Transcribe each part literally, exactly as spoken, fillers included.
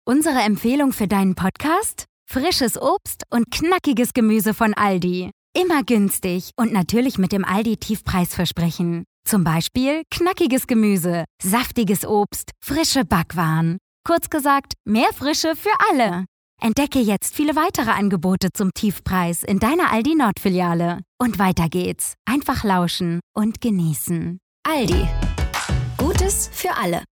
Unsere Empfehlung für deinen Podcast? Frisches Obst und knackiges Gemüse von Aldi. Immer günstig und natürlich mit dem Aldi-Tiefpreisversprechen. Zum Beispiel knackiges Gemüse, saftiges Obst, frische Backwaren. Kurz gesagt, mehr Frische für alle. Entdecke jetzt viele weitere Angebote zum Tiefpreis in deiner Aldi Nord-Filiale. Und weiter geht's. Einfach lauschen und genießen. Aldi. Gutes für alle.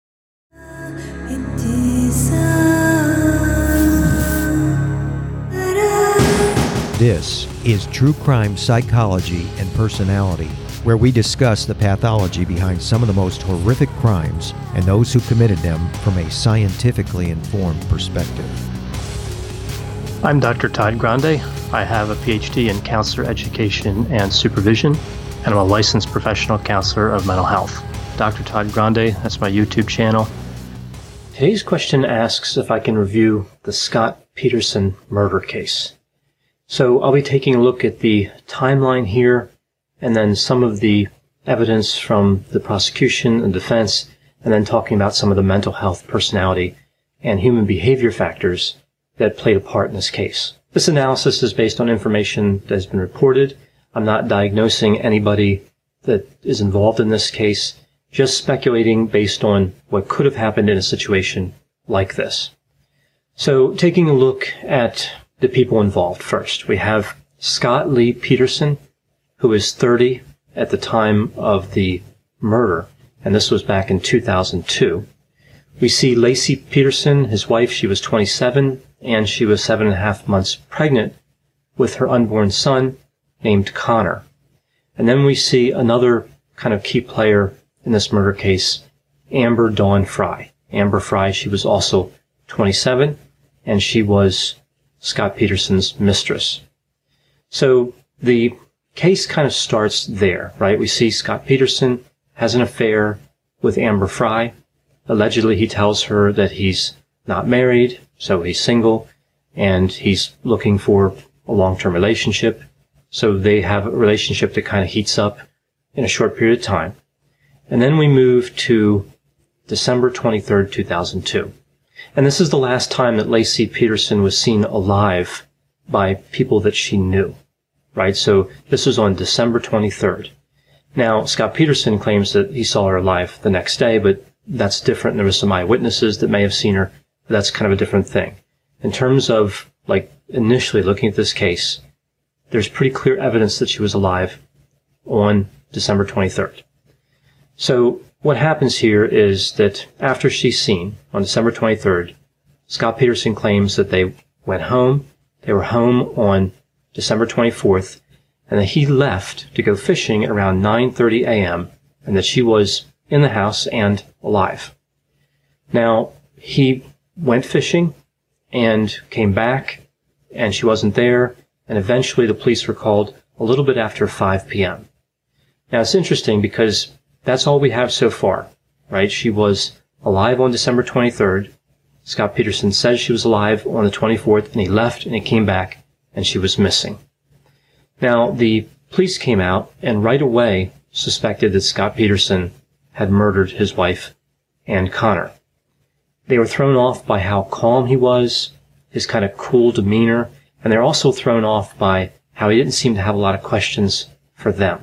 This is True Crime Psychology and Personality, where we discuss the pathology behind some of the most horrific crimes and those who committed them from a scientifically informed perspective. I'm Doctor Todd Grande. I have a P H D in counselor education and supervision, and I'm a licensed professional counselor of mental health. Doctor Todd Grande, that's my YouTube channel. Today's question asks if I can review the Scott Peterson murder case. So I'll be taking a look at the timeline here, and then some of the evidence from the prosecution and defense, and then talking about some of the mental health, personality, and human behavior factors that played a part in this case. This analysis is based on information that has been reported. I'm not diagnosing anybody that is involved in this case, just speculating based on what could have happened in a situation like this. So taking a look at the people involved first. We have Scott Lee Peterson, who is thirty at the time of the murder, and this was back in two thousand two. We see Lacey Peterson, his wife. She was twenty-seven, and she was seven and a half months pregnant with her unborn son named Connor. And then we see another kind of key player in this murder case, Amber Dawn Fry. Amber Fry, she was also twenty-seven, and she was Scott Peterson's mistress. So the case kind of starts there, right? We see Scott Peterson has an affair with Amber Fry. Allegedly, he tells her that he's not married, so he's single, and he's looking for a long-term relationship. So they have a relationship that kind of heats up in a short period of time. And then we move to December twenty-third, two thousand two. And this is the last time that Lacey Peterson was seen alive by people that she knew, right? So this was on December twenty-third. Now, Scott Peterson claims that he saw her alive the next day, but that's different. There were some eyewitnesses that may have seen her. But that's kind of a different thing. In terms of, like, initially looking at this case, there's pretty clear evidence that she was alive on December twenty-third. So what happens here is that after she's seen on December twenty-third, Scott Peterson claims that they went home. They were home on December twenty-fourth, and that he left to go fishing at around nine thirty a.m., and that she was in the house and alive. Now, he went fishing and came back, and she wasn't there, and eventually the police were called a little bit after five p.m. Now, it's interesting because that's all we have so far, right? She was alive on December twenty-third. Scott Peterson says she was alive on the twenty-fourth, and he left and he came back, and she was missing. Now, the police came out and right away suspected that Scott Peterson had murdered his wife and Connor. They were thrown off by how calm he was, his kind of cool demeanor, and they're also thrown off by how he didn't seem to have a lot of questions for them.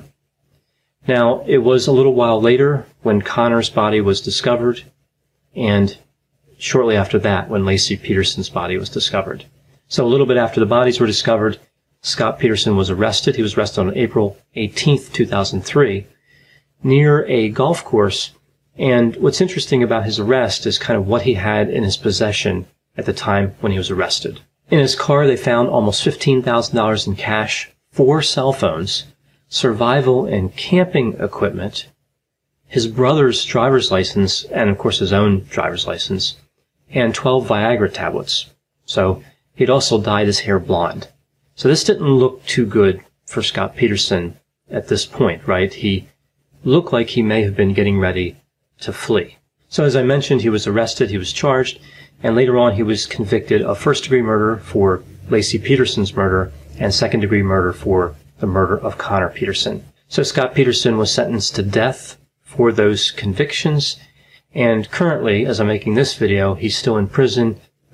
Now, it was a little while later when Connor's body was discovered, and shortly after that when Lacey Peterson's body was discovered. So a little bit after the bodies were discovered, Scott Peterson was arrested. He was arrested on April eighteenth, two thousand three, near a golf course. And what's interesting about his arrest is kind of what he had in his possession at the time when he was arrested. In his car, they found almost fifteen thousand dollars in cash, four cell phones, survival and camping equipment, his brother's driver's license, and of course his own driver's license, and twelve Viagra tablets. So he'd also dyed his hair blonde. So this didn't look too good for Scott Peterson at this point, right? He looked like he may have been getting ready to flee. So as I mentioned, he was arrested, he was charged, and later on he was convicted of first-degree murder for Lacey Peterson's murder and second-degree murder for the murder of Connor Peterson. So Scott Peterson was sentenced to death for those convictions, and currently, as I'm making this video, he's still in prison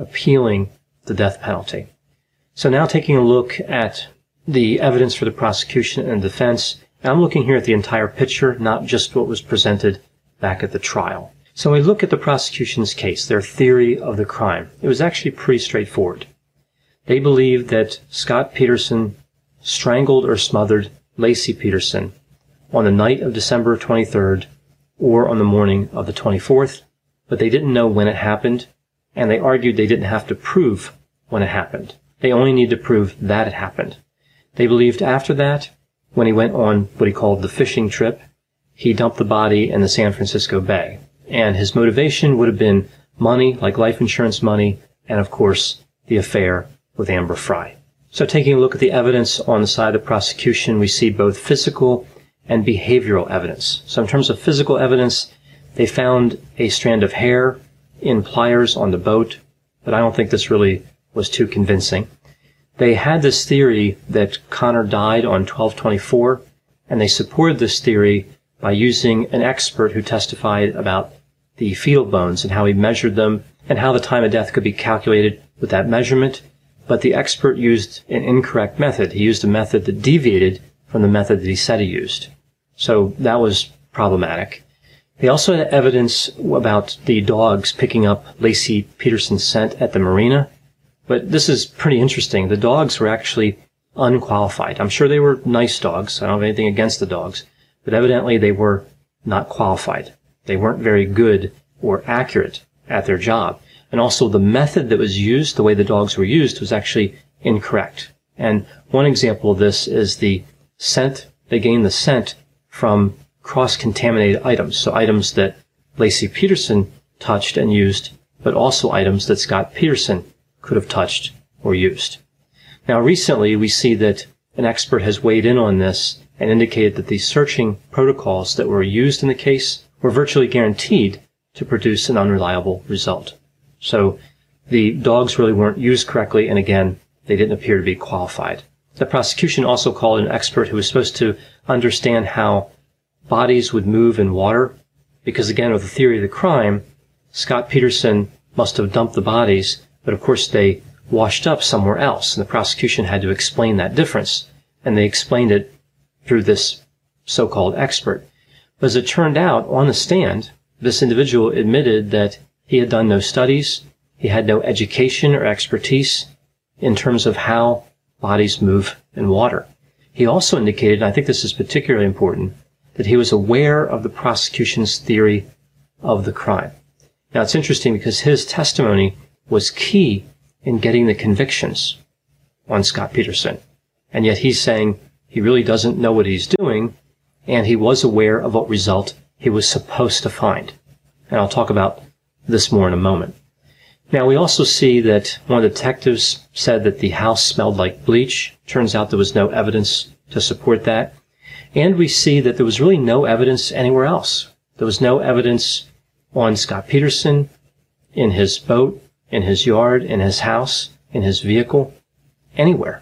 appealing the death penalty. So now taking a look at the evidence for the prosecution and defense, and I'm looking here at the entire picture, not just what was presented back at the trial. So when we look at the prosecution's case, their theory of the crime, it was actually pretty straightforward. They believed that Scott Peterson strangled or smothered Laci Peterson on the night of December twenty-third or on the morning of the twenty-fourth, but they didn't know when it happened, and they argued they didn't have to prove when it happened. They only need to prove that it happened. They believed after that, when he went on what he called the fishing trip, he dumped the body in the San Francisco Bay. And his motivation would have been money, like life insurance money, and of course, the affair with Amber Frey. So taking a look at the evidence on the side of the prosecution, we see both physical and behavioral evidence. So in terms of physical evidence, they found a strand of hair in pliers on the boat, but I don't think this really was too convincing. They had this theory that Connor died on twelve twenty-four, and they supported this theory by using an expert who testified about the fetal bones and how he measured them and how the time of death could be calculated with that measurement. But the expert used an incorrect method. He used a method that deviated from the method that he said he used. So that was problematic. They also had evidence about the dogs picking up Laci Peterson's scent at the marina. But this is pretty interesting. The dogs were actually unqualified. I'm sure they were nice dogs. I don't have anything against the dogs. But evidently they were not qualified. They weren't very good or accurate at their job. And also the method that was used, the way the dogs were used, was actually incorrect. And one example of this is the scent. They gained the scent from cross-contaminated items. So items that Laci Peterson touched and used, but also items that Scott Peterson could have touched or used. Now recently we see that an expert has weighed in on this and indicated that the searching protocols that were used in the case were virtually guaranteed to produce an unreliable result. So the dogs really weren't used correctly, and again, they didn't appear to be qualified. The prosecution also called an expert who was supposed to understand how bodies would move in water, because again, with the theory of the crime, Scott Peterson must have dumped the bodies, but of course they washed up somewhere else, and the prosecution had to explain that difference, and they explained it through this so-called expert. But as it turned out, on the stand, this individual admitted that he had done no studies, he had no education or expertise in terms of how bodies move in water. He also indicated, and I think this is particularly important, that he was aware of the prosecution's theory of the crime. Now it's interesting because his testimony was key in getting the convictions on Scott Peterson. And yet he's saying he really doesn't know what he's doing, and he was aware of what result he was supposed to find. And I'll talk about this more in a moment. Now we also see that one of the detectives said that the house smelled like bleach. Turns out there was no evidence to support that. And we see that there was really no evidence anywhere else. There was no evidence on Scott Peterson, in his boat, in his yard, in his house, in his vehicle, anywhere.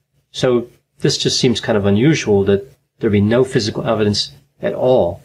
So this just seems kind of unusual that there be no physical evidence at all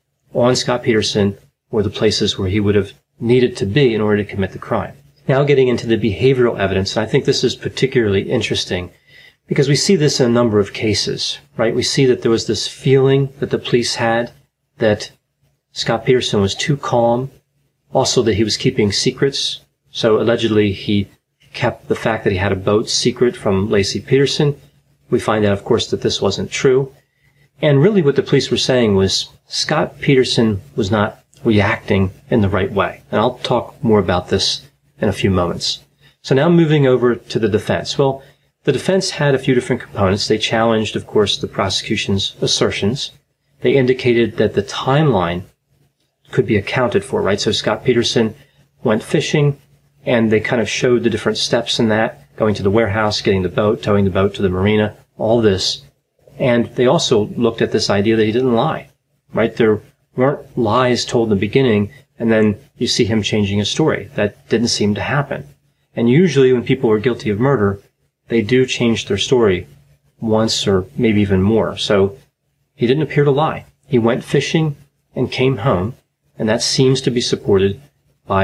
on Scott Peterson or the places where he would have needed to be in order to commit the crime. Now getting into the behavioral evidence, and I think this is particularly interesting because we see this in a number of cases, right? We see that there was this feeling that the police had that Scott Peterson was too calm, also that he was keeping secrets. So allegedly he kept the fact that he had a boat secret from Laci Peterson. We find out, of course, that this wasn't true. And really what the police were saying was Scott Peterson was not reacting in the right way. And I'll talk more about this in a few moments. So now moving over to the defense. Well, the defense had a few different components. They challenged, of course, the prosecution's assertions. They indicated that the timeline could be accounted for, right? So Scott Peterson went fishing, and they kind of showed the different steps in that, going to the warehouse, getting the boat, towing the boat to the marina, all this. And they also looked at this idea that he didn't lie, right? There weren't lies told in the beginning, and then you see him changing his story. That didn't seem to happen. And usually when people are guilty of murder, they do change their story once or maybe even more. So he didn't appear to lie. He went fishing and came home, and that seems to be supported by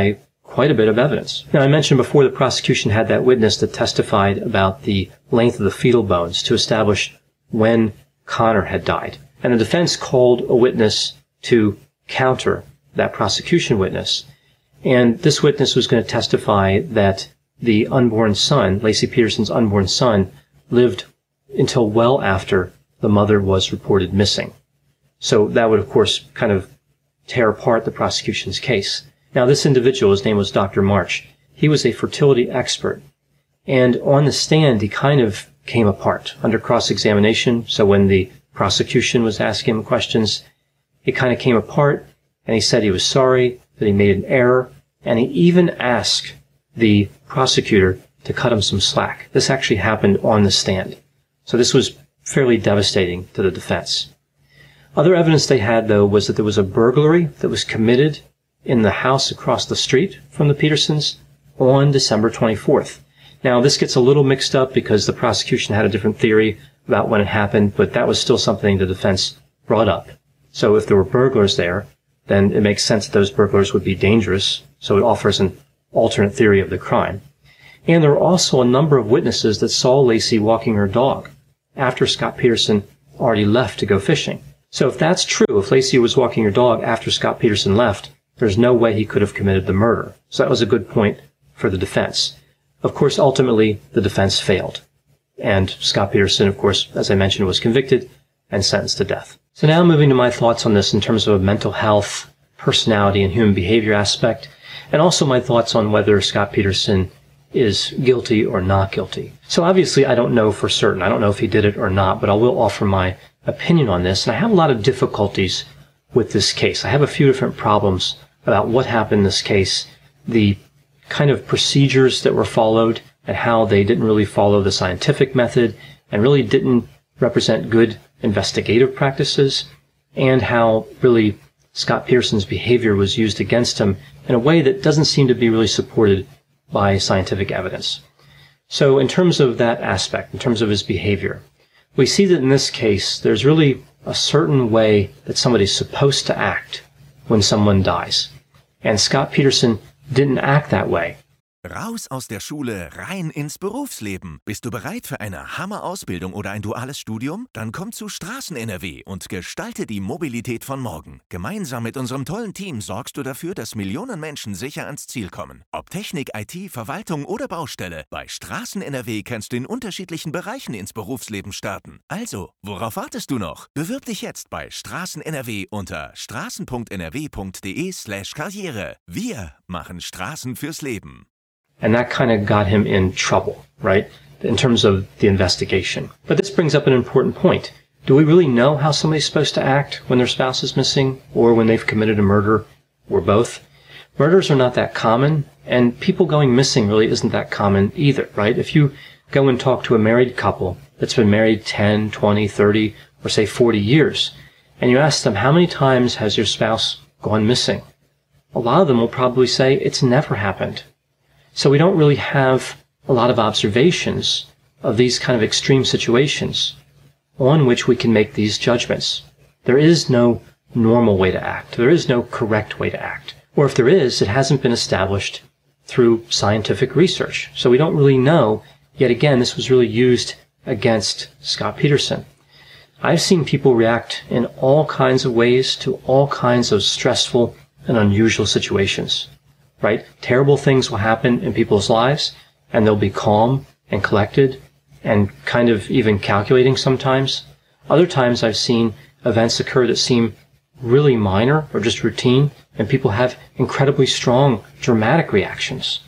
quite a bit of evidence. Now, I mentioned before the prosecution had that witness that testified about the length of the fetal bones to establish when Connor had died. And the defense called a witness to counter that prosecution witness. And this witness was going to testify that the unborn son, Laci Peterson's unborn son, lived until well after the mother was reported missing. So that would, of course, kind of tear apart the prosecution's case. Now, this individual, his name was Doctor March. He was a fertility expert. And on the stand, he kind of came apart under cross-examination. So when the prosecution was asking him questions, it kind of came apart, and he said he was sorry, that he made an error, and he even asked the prosecutor to cut him some slack. This actually happened on the stand. So this was fairly devastating to the defense. Other evidence they had, though, was that there was a burglary that was committed in the house across the street from the Petersons on December twenty-fourth. Now, this gets a little mixed up because the prosecution had a different theory about when it happened, but that was still something the defense brought up. So if there were burglars there, then it makes sense that those burglars would be dangerous, so it offers an alternate theory of the crime. And there were also a number of witnesses that saw Laci walking her dog after Scott Peterson already left to go fishing. So if that's true, if Laci was walking her dog after Scott Peterson left, there's no way he could have committed the murder. So that was a good point for the defense. Of course, ultimately, the defense failed. And Scott Peterson, of course, as I mentioned, was convicted and sentenced to death. So now moving to my thoughts on this in terms of a mental health, personality, and human behavior aspect, and also my thoughts on whether Scott Peterson is guilty or not guilty. So obviously, I don't know for certain. I don't know if he did it or not, but I will offer my opinion on this. And I have a lot of difficulties with this case. I have a few different problems about what happened in this case, the kind of procedures that were followed, and how they didn't really follow the scientific method and really didn't represent good investigative practices, and how really Scott Peterson's behavior was used against him in a way that doesn't seem to be really supported by scientific evidence. So in terms of that aspect, in terms of his behavior, we see that in this case, there's really a certain way that somebody's supposed to act when someone dies. And Scott Peterson didn't act that way. Raus aus der Schule, rein ins Berufsleben. Bist du bereit für eine Hammer-Ausbildung oder ein duales Studium? Dann komm zu Straßen-N R W und gestalte die Mobilität von morgen. Gemeinsam mit unserem tollen Team sorgst du dafür, dass Millionen Menschen sicher ans Ziel kommen. Ob Technik, I T, Verwaltung oder Baustelle, bei Straßen-N R W kannst du in unterschiedlichen Bereichen ins Berufsleben starten. Also, worauf wartest du noch? Bewirb dich jetzt bei Straßen-N R W unter straßen punkt n r w punkt d e slash karriere. Wir machen Straßen fürs Leben. And that kind of got him in trouble, right, in terms of the investigation. But this brings up an important point. Do we really know how somebody's supposed to act when their spouse is missing or when they've committed a murder or both? Murders are not that common, and people going missing really isn't that common either, right? If you go and talk to a married couple that's been married ten, twenty, thirty, or say forty years, and you ask them, how many times has your spouse gone missing? A lot of them will probably say it's never happened. So we don't really have a lot of observations of these kind of extreme situations on which we can make these judgments. There is no normal way to act. There is no correct way to act. Or if there is, it hasn't been established through scientific research. So we don't really know. Yet again, this was really used against Scott Peterson. I've seen people react in all kinds of ways to all kinds of stressful and unusual situations. Right? Terrible things will happen in people's lives, and they'll be calm and collected and kind of even calculating sometimes. Other times I've seen events occur that seem really minor or just routine, and people have incredibly strong, dramatic reactions.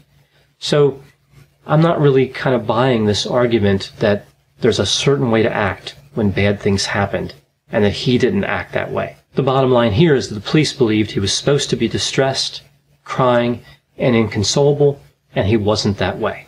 So I'm not really kind of buying this argument that there's a certain way to act when bad things happened, and that he didn't act that way. The bottom line here is that the police believed he was supposed to be distressed, crying, and inconsolable, and he wasn't that way.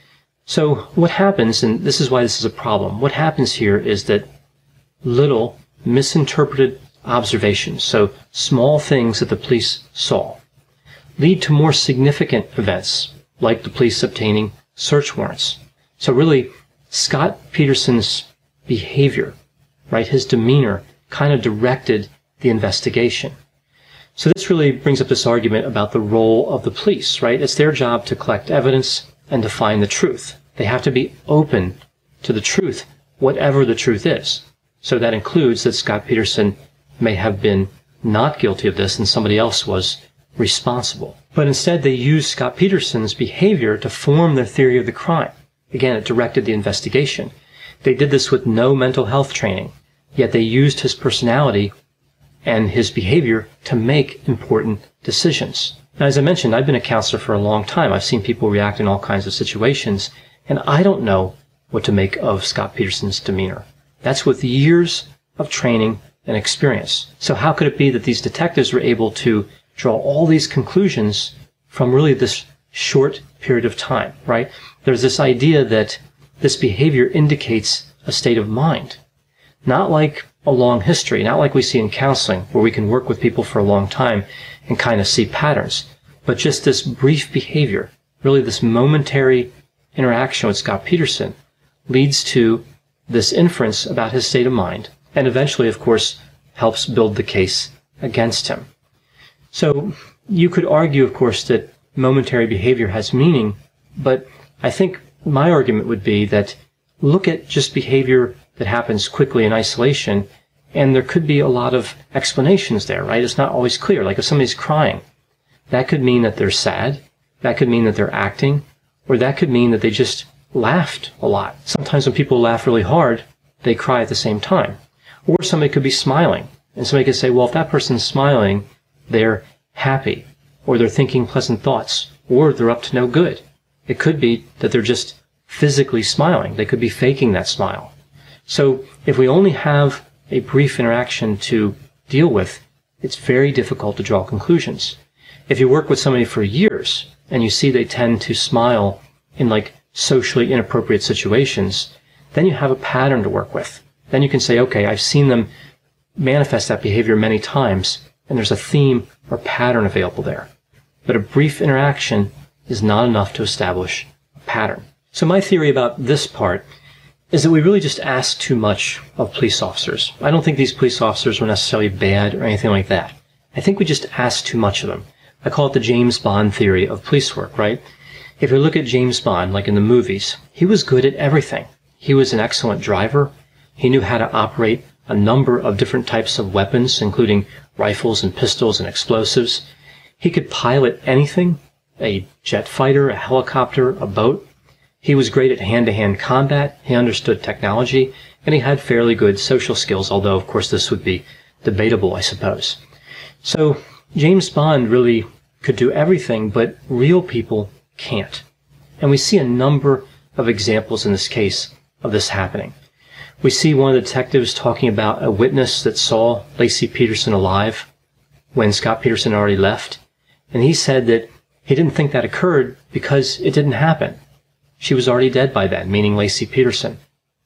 So what happens, and this is why this is a problem, what happens here is that little misinterpreted observations, so small things that the police saw, lead to more significant events, like the police obtaining search warrants. So really, Scott Peterson's behavior, right, his demeanor, kind of directed the investigation. So this really brings up this argument about the role of the police, right? It's their job to collect evidence and to find the truth. They have to be open to the truth, whatever the truth is. So that includes that Scott Peterson may have been not guilty of this and somebody else was responsible. But instead they used Scott Peterson's behavior to form their theory of the crime. Again, it directed the investigation. They did this with no mental health training, yet they used his personality and his behavior to make important decisions. Now, as I mentioned, I've been a counselor for a long time. I've seen people react in all kinds of situations, and I don't know what to make of Scott Peterson's demeanor. That's with years of training and experience. So how could it be that these detectives were able to draw all these conclusions from really this short period of time, right? There's this idea that this behavior indicates a state of mind, not like a long history, not like we see in counseling where we can work with people for a long time and kind of see patterns, but just this brief behavior, really this momentary interaction with Scott Peterson leads to this inference about his state of mind and eventually, of course, helps build the case against him. So you could argue, of course, that momentary behavior has meaning, but I think my argument would be that look at just behavior that happens quickly in isolation, and there could be a lot of explanations there, right? It's not always clear. Like if somebody's crying, that could mean that they're sad, that could mean that they're acting, or that could mean that they just laughed a lot. Sometimes when people laugh really hard, they cry at the same time. Or somebody could be smiling, and somebody could say, well, if that person's smiling, they're happy, or they're thinking pleasant thoughts, or they're up to no good. It could be that they're just physically smiling. They could be faking that smile. So if we only have a brief interaction to deal with, it's very difficult to draw conclusions. If you work with somebody for years and you see they tend to smile in like socially inappropriate situations, then you have a pattern to work with. Then you can say, okay, I've seen them manifest that behavior many times, and there's a theme or pattern available there. But a brief interaction is not enough to establish a pattern. So my theory about this part is that we really just ask too much of police officers. I don't think these police officers were necessarily bad or anything like that. I think we just ask too much of them. I call it the James Bond theory of police work, right? If you look at James Bond, like in the movies, he was good at everything. He was an excellent driver. He knew how to operate a number of different types of weapons, including rifles and pistols and explosives. He could pilot anything, a jet fighter, a helicopter, a boat. He was great at hand-to-hand combat. He understood technology, and he had fairly good social skills, although, of course, this would be debatable, I suppose. So James Bond really could do everything, but real people can't. And we see a number of examples in this case of this happening. We see one of the detectives talking about a witness that saw Laci Peterson alive when Scott Peterson already left, and he said that he didn't think that occurred because it didn't happen. She was already dead by then, meaning Laci Peterson.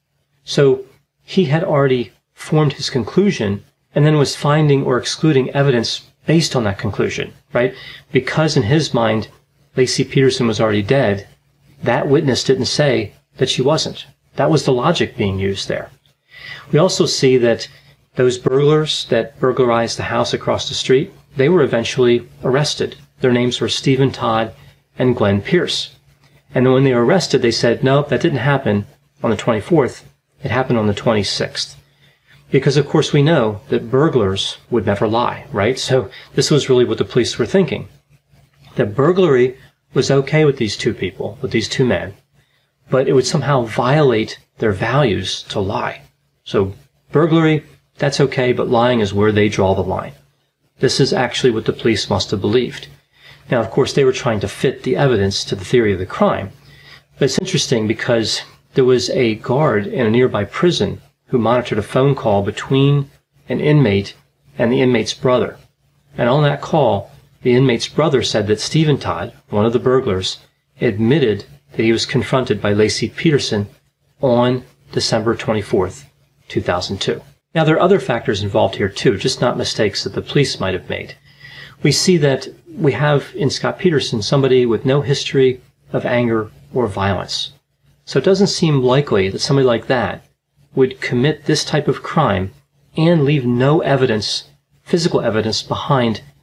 So he had already formed his conclusion and then was finding or excluding evidence based on that conclusion, right? Because in his mind, Laci Peterson was already dead, that witness didn't say that she wasn't. That was the logic being used there. We also see that those burglars that burglarized the house across the street, they were eventually arrested. Their names were Stephen Todd and Glenn Pierce. And when they were arrested, they said, no, that didn't happen on the twenty-fourth. It happened on the twenty-sixth. Because, of course, we know that burglars would never lie, right? So this was really what the police were thinking. That burglary was okay with these two people, with these two men, but it would somehow violate their values to lie. So burglary, that's okay, but lying is where they draw the line. This is actually what the police must have believed. Now, of course, they were trying to fit the evidence to the theory of the crime. But it's interesting because there was a guard in a nearby prison who monitored a phone call between an inmate and the inmate's brother. And on that call, the inmate's brother said that Stephen Todd, one of the burglars, admitted that he was confronted by Laci Peterson on December twenty-fourth, two thousand two. Now, there are other factors involved here too, just not mistakes that the police might have made. We see that we have in Scott Peterson somebody with no history of anger or violence. So it doesn't seem likely that somebody like that would commit this type of crime and leave no evidence, physical evidence, behind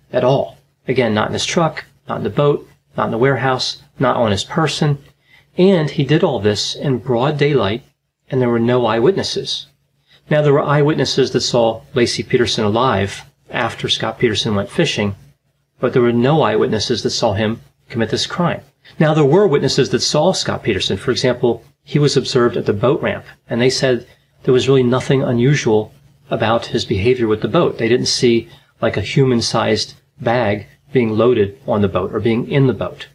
at all. Again, not in his truck, not in the boat, not in the warehouse, not on his person. And he did all this in broad daylight, and there were no eyewitnesses. Now, there were eyewitnesses that saw Laci Peterson alive after Scott Peterson went fishing, but there were no eyewitnesses that saw him commit this crime. Now, there were witnesses that saw Scott Peterson. For example, he was observed at the boat ramp, and they said there was really nothing unusual about his behavior with the boat. They didn't see like a human-sized bag being loaded on the boat or being in the boat.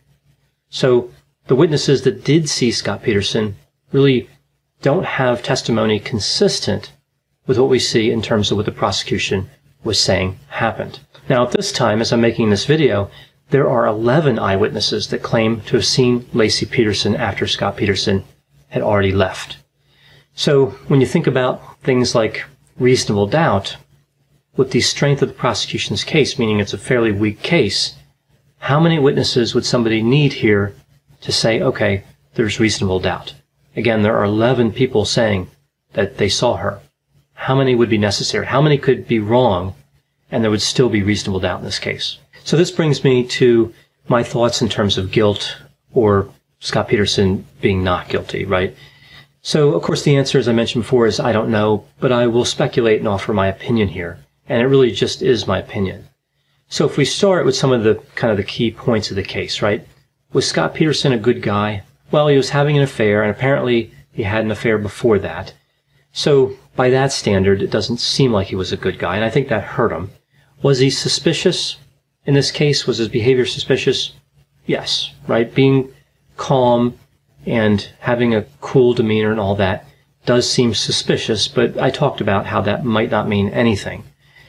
So the witnesses that did see Scott Peterson really don't have testimony consistent with what we see in terms of what the prosecution was saying happened. Now, at this time, as I'm making this video, there are eleven eyewitnesses that claim to have seen Laci Peterson after Scott Peterson had already left. So when you think about things like reasonable doubt, with the strength of the prosecution's case, meaning it's a fairly weak case, how many witnesses would somebody need here to say, okay, there's reasonable doubt? Again, there are eleven people saying that they saw her. How many would be necessary? How many could be wrong and there would still be reasonable doubt in this case? So this brings me to my thoughts in terms of guilt or Scott Peterson being not guilty, right? So, of course, the answer, as I mentioned before, is I don't know, but I will speculate and offer my opinion here. And it really just is my opinion. So if we start with some of the kind of the key points of the case, right? Was Scott Peterson a good guy? Well, he was having an affair, and apparently he had an affair before that. So by that standard, it doesn't seem like he was a good guy, and I think that hurt him. Was he suspicious in this case? Was his behavior suspicious? Yes, right? Being calm and having a cool demeanor and all that does seem suspicious, but I talked about how that might not mean anything.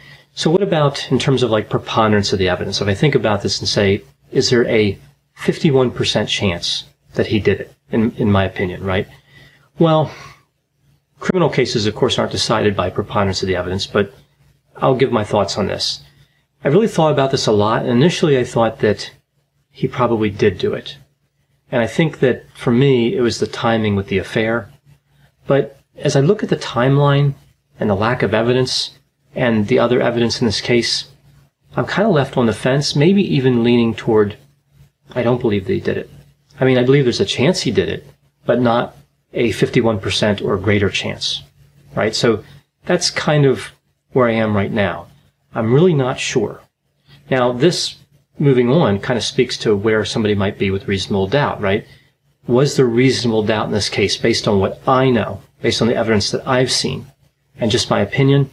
So what about in terms of like preponderance of the evidence? If I think about this and say, is there a fifty-one percent chance that he did it, in, in my opinion, right? Well, criminal cases, of course, aren't decided by preponderance of the evidence, but I'll give my thoughts on this. I really thought about this a lot, and initially I thought that he probably did do it. And I think that, for me, it was the timing with the affair. But as I look at the timeline and the lack of evidence and the other evidence in this case, I'm kind of left on the fence, maybe even leaning toward, I don't believe that he did it. I mean, I believe there's a chance he did it, but not a fifty-one percent or greater chance, right? So that's kind of where I am right now. I'm really not sure. Now, this, moving on, kind of speaks to where somebody might be with reasonable doubt, right? Was there reasonable doubt in this case based on what I know, based on the evidence that I've seen, and just my opinion?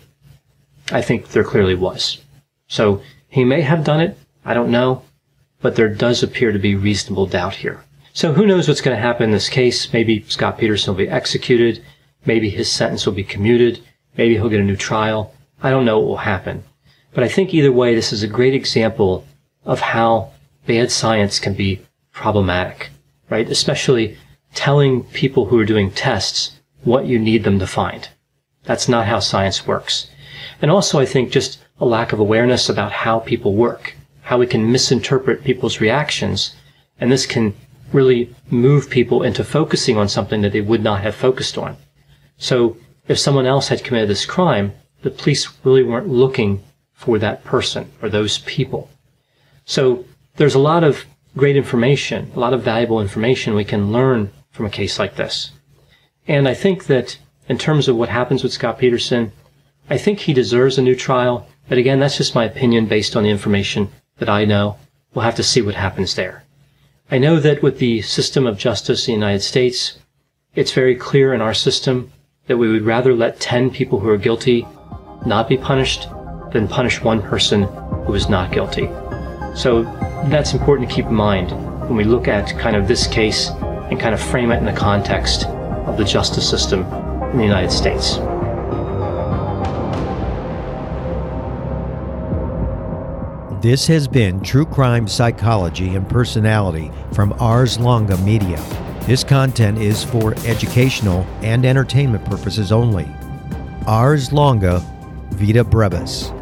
I think there clearly was. So he may have done it, I don't know, but there does appear to be reasonable doubt here. So who knows what's going to happen in this case? Maybe Scott Peterson will be executed, maybe his sentence will be commuted, maybe he'll get a new trial. I don't know what will happen. But I think either way, this is a great example of how bad science can be problematic, right? Especially telling people who are doing tests what you need them to find. That's not how science works. And also, I think just a lack of awareness about how people work, how we can misinterpret people's reactions, and this can really move people into focusing on something that they would not have focused on. So if someone else had committed this crime, the police really weren't looking for that person or those people. So there's a lot of great information, a lot of valuable information we can learn from a case like this. And I think that in terms of what happens with Scott Peterson, I think he deserves a new trial. But again, that's just my opinion based on the information that I know. We'll have to see what happens there. I know that with the system of justice in the United States, it's very clear in our system that we would rather let ten people who are guilty not be punished than punish one person who is not guilty. So that's important to keep in mind when we look at kind of this case and kind of frame it in the context of the justice system in the United States. This has been True Crime Psychology and Personality from Ars Longa Media. This content is for educational and entertainment purposes only. Ars Longa Vita Brevis.